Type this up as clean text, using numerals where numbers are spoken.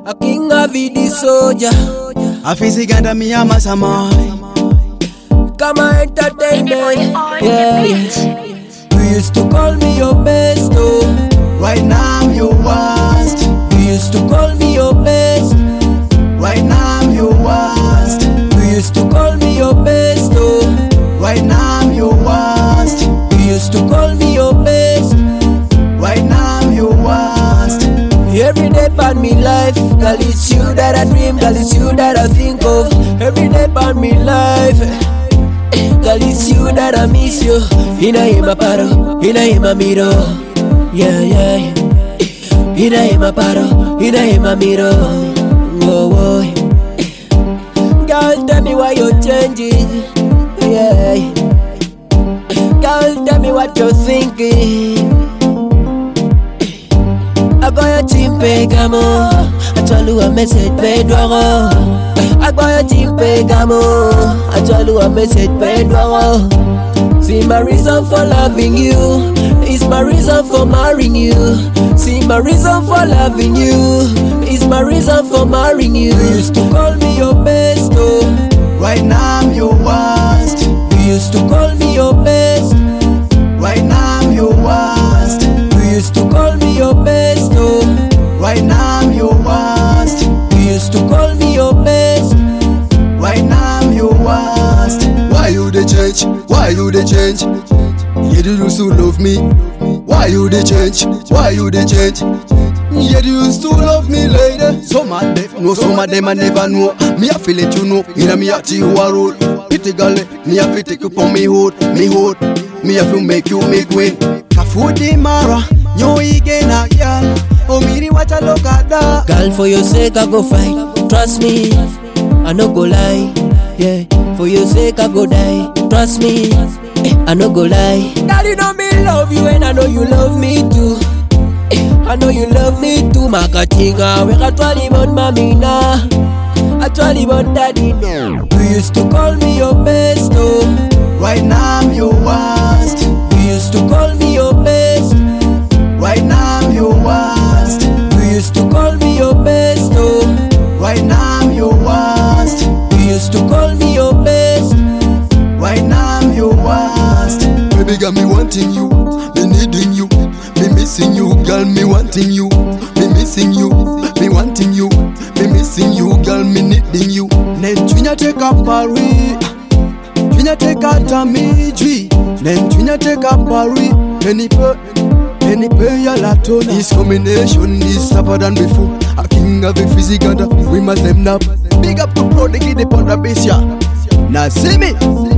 a king of the soldier. A physical me a mastermind. Come on, entertainment. Yeah, yeah. You used to call me your best, oh. Right now I'm your worst. You used to call me your best. Right now I'm your worst. You used to call me your best, oh. Right now I'm your worst. You used to call me your best. Right now I'm your worst. Every day part me life, girl it's you that I dream, girl it's you that I think of. Every day part me life, girl it's you that I miss you. Ina my paro, ina my miro, yeah yeah. Ina my paro, ina my miro, oh oh. Girl tell me why you're changing, yeah. Girl tell me what you're thinking. I got your team pegamo. I told you a message pedro. I got your team pegamo. I told you a message pedro. See my reason for loving you is my reason for marrying you. See my reason for loving you is my reason for marrying you. You used to call me your best, oh. Right now I'm your worst. You used to call me your best. Right now I'm your worst. You used to call me your best, oh. Right now I'm your worst. You used to call me your best. Right now I'm your worst. Why you dey change? Why you dey change? You used to love me. Why you dey change? Why you dey change? You used to love me lady. Some of them know, some of them I never know. Me I feel it, you know. Inna me heart you a roll. Pity girl, me I feel take you for me hold, me hold. Me I feel make you make way. Kafudi mara, nyo igena girl. Oh me watch a look at that. Girl, for your sake I go fight. Trust me, I no go lie. Yeah, for your sake I go die. Trust me, I no go lie. Girl, you know me love you and I know you love me too. I know you love me too. Makatinga, we got 21 mamina. I 21 daddy. You used to call me your best, oh. Right now I'm your worst. You used to call me your best. Right now I'm your worst. You used to call me your best, oh. Right now I'm your worst. You used to call me your best. Right now I'm your worst. Baby got me wanting you, me needing you, me missing you, girl, me wanting you, me missing you, me wanting you, me missing you, girl, me needing you. Nen twinya take a Paris, twinya take a Tamijui, nen twinya take a Paris, penny pay a lot on this combination is tougher than before. A king of the physical, we must them up. Big up to Prodigy, the Ponder Base, yeah. Now see me.